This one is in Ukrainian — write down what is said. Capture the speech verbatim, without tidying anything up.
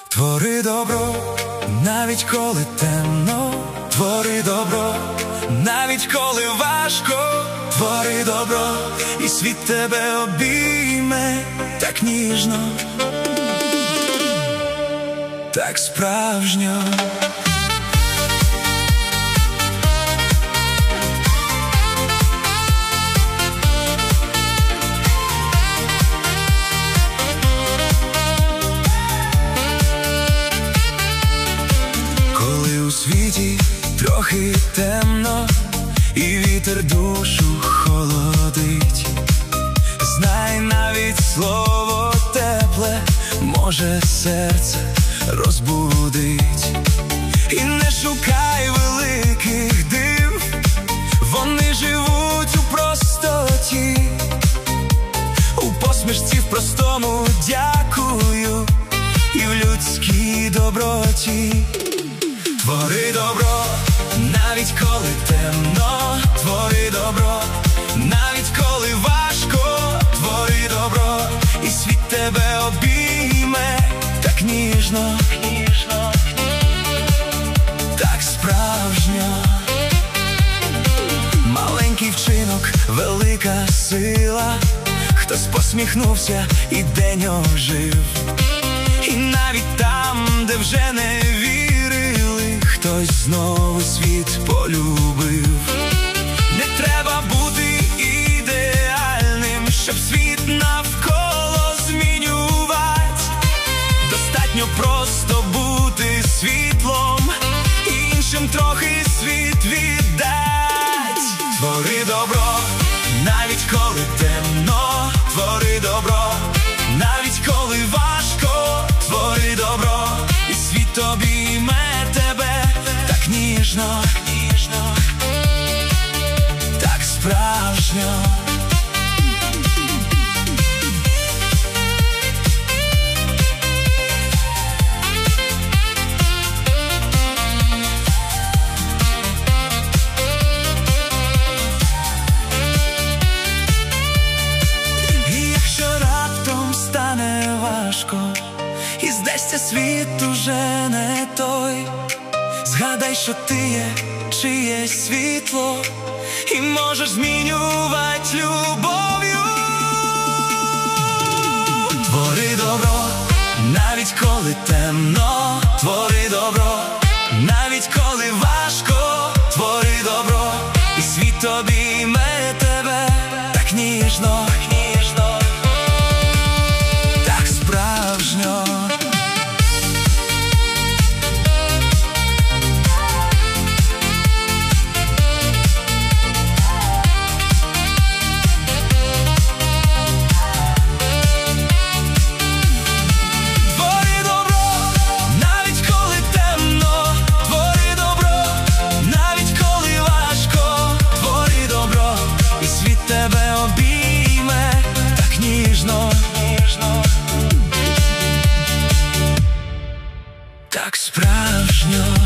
Твори добро, навіть коли темно, твори добро, навіть коли важко, твори добро, і світ тебе обійме так ніжно, так справжньо. У світі трохи темно, і вітер душу холодить. Знай, навіть слово тепле може серце розбудить. І не шукай великих див, вони живуть у простоті, у посмішці, в простому дякую і в людській доброті. Твори добро, навіть коли темно, твори добро, навіть коли важко, твори добро, і світ тебе обійме так ніжно, ніжно, так справжньо. Маленький вчинок, велика сила, хтось посміхнувся і день ожив. І навіть там, де вже не вірили, хтось знову світ полюбив. Не треба бути ідеальним, щоб світ навколо змінювати. Достатньо просто бути світлом, іншим трохи світ віддать. Твори добро, навіть коли темно, твори добро, навіть коли важко, твори добро, і світ обійме тебе так ніжно, ніжно, так справжньо. І якщо раптом стане важко, і здасться світ уже не той, згадай, що ти є чиєсь світло, і можеш змінювати любов'ю. Твори добро, навіть коли темно, твори добро, навіть коли важко, твори добро, і світ обійме тебе так ніжно, ніжно, так справжньо. Так справжньо.